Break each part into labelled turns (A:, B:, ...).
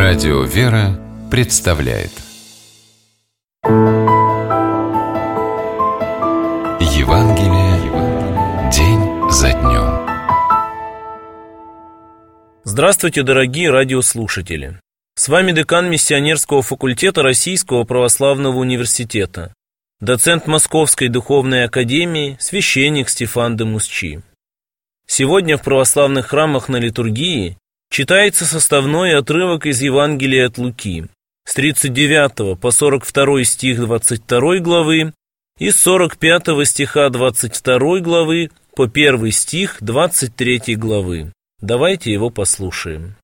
A: Радио «Вера» представляет Евангелие день за днем.
B: Здравствуйте, дорогие радиослушатели! С вами декан миссионерского факультета Российского православного университета, доцент Московской духовной академии, священник Стефан де Мусчи. Сегодня в православных храмах на литургии читается составной отрывок из Евангелия от Луки с 39 по 42 стих 22 главы и с 45 стиха 22 главы по 1 стих 23 главы. Давайте его послушаем.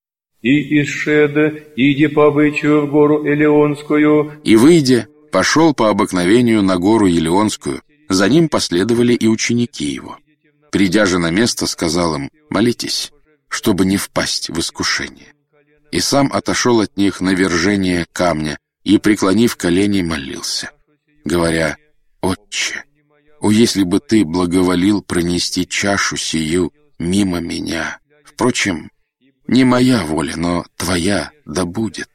C: «И исшед, иди по обычаю в гору Елеонскую».
D: И, выйдя, пошел по обыкновению на гору Елеонскую, за ним последовали и ученики его. Придя же на место, сказал им: «Молитесь, чтобы не впасть в искушение». И сам отошел от них на вержение камня и, преклонив колени, молился, говоря: «Отче, о, если бы ты благоволил пронести чашу сию мимо меня! Впрочем, не моя воля, но твоя да будет».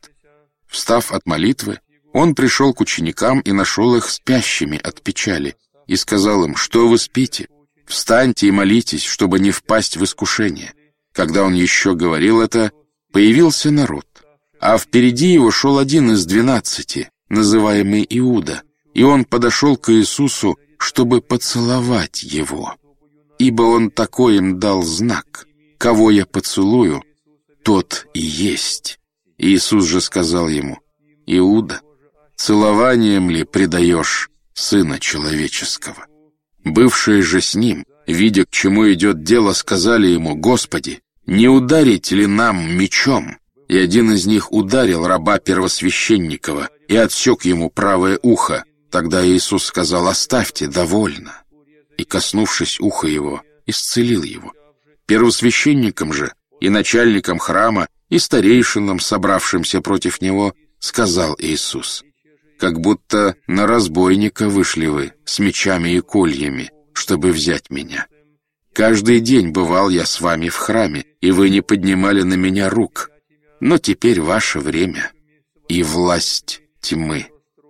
D: Встав от молитвы, он пришел к ученикам и нашел их спящими от печали, и сказал им: «Что вы спите? Встаньте и молитесь, чтобы не впасть в искушение». Когда он еще говорил это, появился народ, а впереди его шел один из 12, называемый Иуда, и он подошел к Иисусу, чтобы поцеловать его, ибо он такой им дал знак: «Кого я поцелую, тот и есть». Иисус же сказал ему: «Иуда, целованием ли предаешь Сына Человеческого?» Бывшие же с ним, видя, к чему идет дело, сказали ему: «Господи, не ударить ли нам мечом?» И один из них ударил раба первосвященникова и отсек ему правое ухо. Тогда Иисус сказал: «Оставьте, довольно». И, коснувшись уха его, исцелил его. Первосвященникам же и начальникам храма и старейшинам, собравшимся против него, сказал Иисус: «Как будто на разбойника вышли вы с мечами и кольями, чтобы взять меня. Каждый день бывал я с вами в храме, и вы не поднимали на меня рук. Но теперь ваше время и власть тьмы».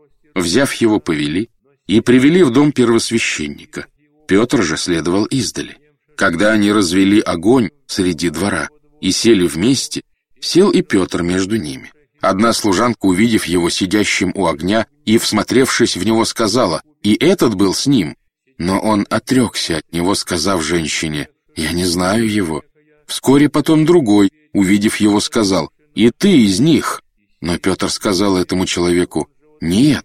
D: Взяв его, повели и привели в дом первосвященника. Петр же следовал издали. Когда они развели огонь среди двора и сели вместе, сел и Петр между ними. Одна служанка, увидев его сидящим у огня и всмотревшись в него, сказала: «И этот был с ним». Но он отрекся от него, сказав женщине: «Я не знаю его». Вскоре потом другой, увидев его, сказал: «И ты из них». Но Петр сказал этому человеку: «Нет».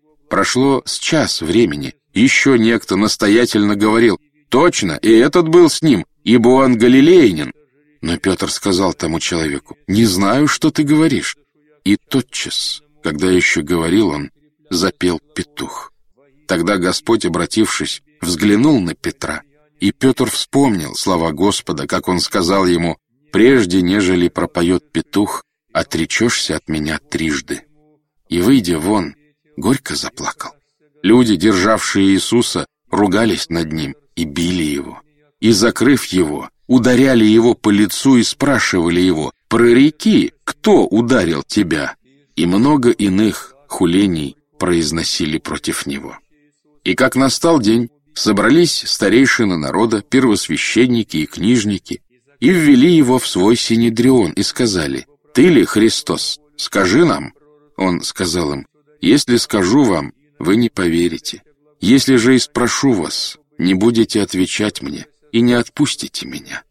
D: Прошло с час времени. Еще некто настоятельно говорил: «Точно, и этот был с ним, ибо он галилеянин». Но Петр сказал тому человеку: «Не знаю, что ты говоришь». И тотчас, когда еще говорил он, запел петух. Тогда Господь, обратившись, взглянул на Петра, и Петр вспомнил слова Господа, как он сказал ему: «Прежде, нежели пропоет петух, отречешься от меня трижды». И, выйдя вон, горько заплакал. Люди, державшие Иисуса, ругались над ним и били его. И, закрыв его, ударяли его по лицу и спрашивали его: «Прореки, кто ударил тебя?» И много иных хулений произносили против него. И как настал день, собрались старейшины народа, первосвященники и книжники, и ввели его в свой синедрион, и сказали: «Ты ли Христос? Скажи нам». Он сказал им: «Если скажу вам, вы не поверите. Если же и спрошу вас, не будете отвечать мне и не отпустите меня.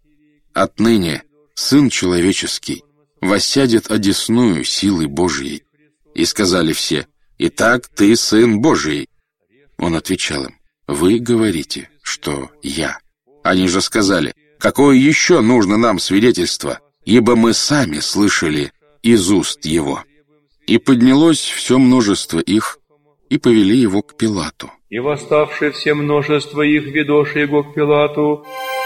D: Отныне Сын Человеческий воссядет одесную силы Божьей». И сказали все: «Итак, ты Сын Божий». Он отвечал им: «Вы говорите, что я». Они же сказали: «Какое еще нужно нам свидетельство? Ибо мы сами слышали из уст его». И поднялось все множество их, и повели его к Пилату.
C: И восставшие все множество их, ведоши его к Пилату.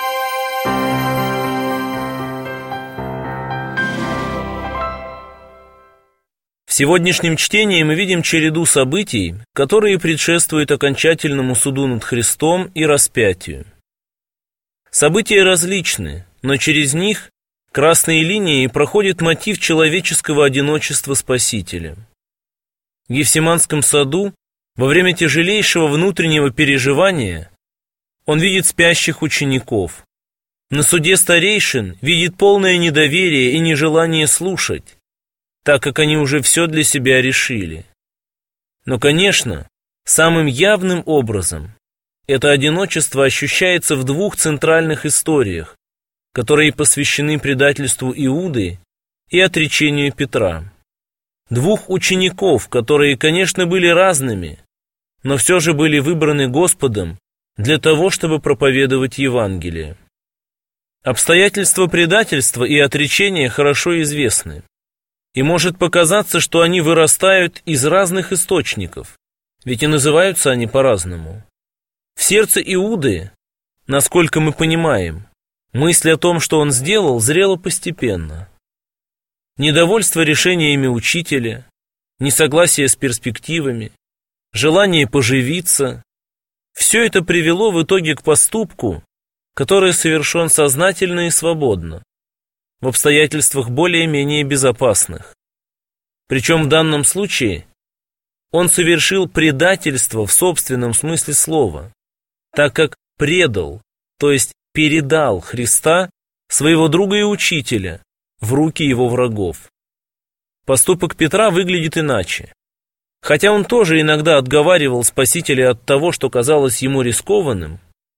B: В сегодняшнем чтении мы видим череду событий, которые предшествуют окончательному суду над Христом и распятию. События различны, но через них красной линией проходит мотив человеческого одиночества Спасителя. В Гефсиманском саду во время тяжелейшего внутреннего переживания он видит спящих учеников. На суде старейшин видит полное недоверие и нежелание слушать, так как они уже все для себя решили. Но, конечно, самым явным образом это одиночество ощущается в двух центральных историях, которые посвящены предательству Иуды и отречению Петра. Двух учеников, которые, конечно, были разными, но все же были выбраны Господом для того, чтобы проповедовать Евангелие. Обстоятельства предательства и отречения хорошо известны, и может показаться, что они вырастают из разных источников, ведь и называются они по-разному. В сердце Иуды, насколько мы понимаем, мысль о том, что он сделал, зрела постепенно. Недовольство решениями учителя, несогласие с перспективами, желание поживиться – все это привело в итоге к поступку, который совершен сознательно и свободно, в обстоятельствах более-менее безопасных. Причем в данном случае он совершил предательство в собственном смысле слова, так как предал, то есть передал Христа, своего друга и учителя, в руки его врагов. Поступок Петра выглядит иначе. Хотя он тоже иногда отговаривал Спасителя от того, что казалось ему рискованным,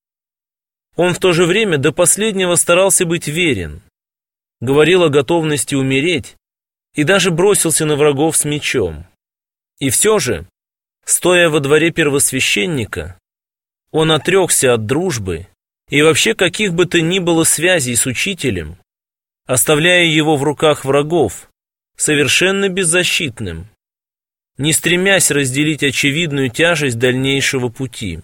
B: он в то же время до последнего старался быть верен, говорил о готовности умереть и даже бросился на врагов с мечом. И все же, стоя во дворе первосвященника, он отрекся от дружбы и вообще каких бы то ни было связей с учителем, оставляя его в руках врагов, совершенно беззащитным, не стремясь разделить очевидную тяжесть дальнейшего пути.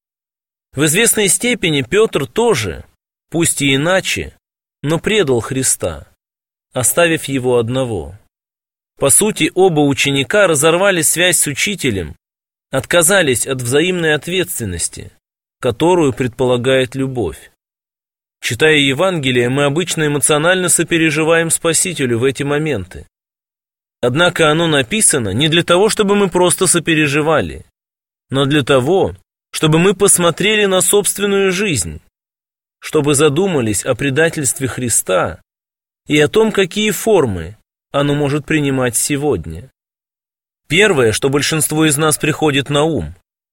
B: В известной степени Петр тоже, пусть и иначе, но предал Христа, оставив его одного. По сути, оба ученика разорвали связь с учителем, отказались от взаимной ответственности, которую предполагает любовь. Читая Евангелие, мы обычно эмоционально сопереживаем Спасителю в эти моменты. Однако оно написано не для того, чтобы мы просто сопереживали, но для того, чтобы мы посмотрели на собственную жизнь, чтобы задумались о предательстве Христа и о том, какие формы оно может принимать сегодня. Первое, что большинству из нас приходит на ум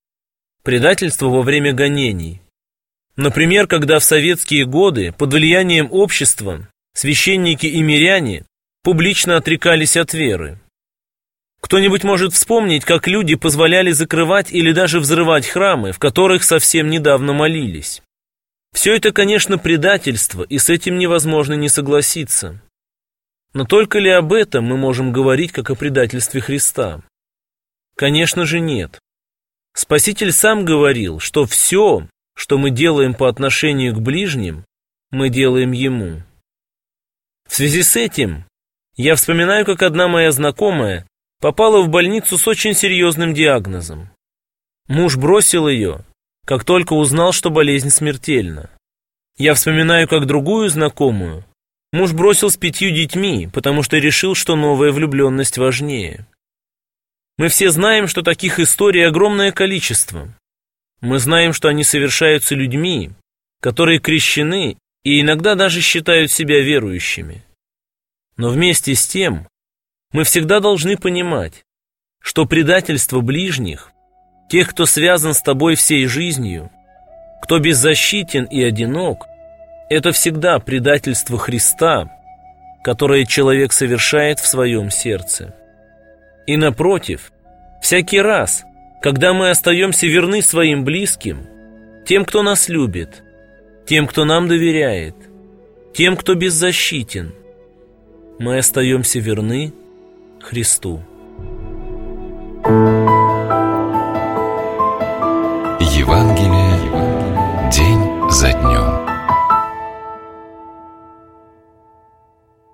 B: – предательство во время гонений. Например, когда в советские годы под влиянием общества священники и миряне публично отрекались от веры. Кто-нибудь может вспомнить, как люди позволяли закрывать или даже взрывать храмы, в которых совсем недавно молились. Все это, конечно, предательство, и с этим невозможно не согласиться. Но только ли об этом мы можем говорить, как о предательстве Христа? Конечно же нет. Спаситель сам говорил, что все, что мы делаем по отношению к ближним, мы делаем Ему. В связи с этим я вспоминаю, как одна моя знакомая попала в больницу с очень серьезным диагнозом. Муж бросил ее, как только узнал, что болезнь смертельна. Я вспоминаю, как другую знакомую муж бросил с 5 детьми, потому что решил, что новая влюбленность важнее. Мы все знаем, что таких историй огромное количество. Мы знаем, что они совершаются людьми, которые крещены и иногда даже считают себя верующими. Но вместе с тем мы всегда должны понимать, что предательство ближних, тех, кто связан с тобой всей жизнью, кто беззащитен и одинок, это всегда предательство Христа, которое человек совершает в своем сердце. И напротив, всякий раз, когда мы остаемся верны своим близким, тем, кто нас любит, тем, кто нам доверяет, тем, кто беззащитен, мы остаемся верны Христу.